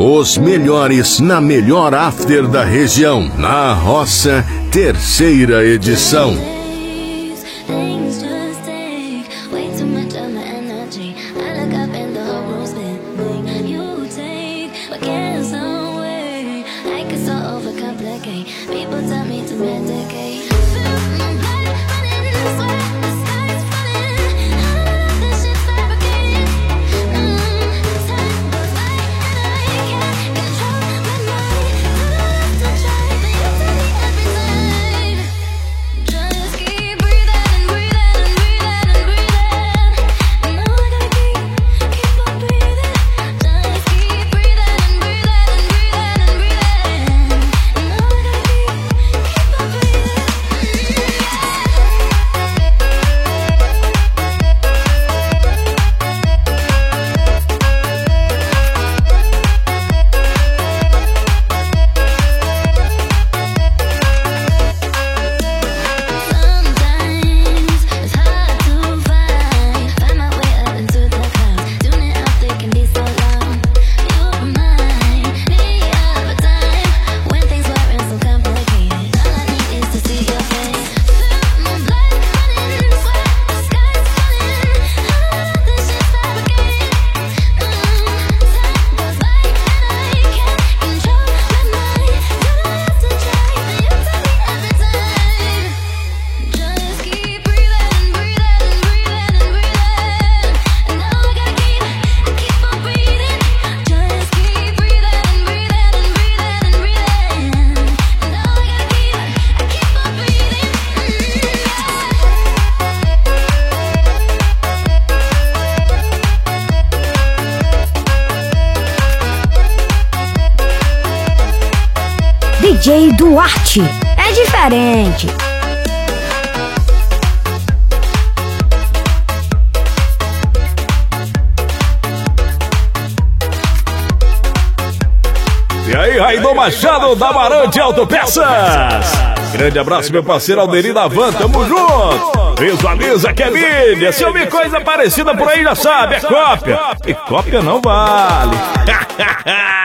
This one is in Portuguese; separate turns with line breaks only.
Os melhores na melhor after da região. Na Roça, 3ª edição.
DJ Duarte é diferente.
E aí, Raidon Machado da Amarante Autopeças. Grande abraço, meu parceiro Alderi da Van, tamo junto. Visualiza que é mídia. Se eu vi coisa parecida por aí, já sabe, é cópia. E cópia não vale.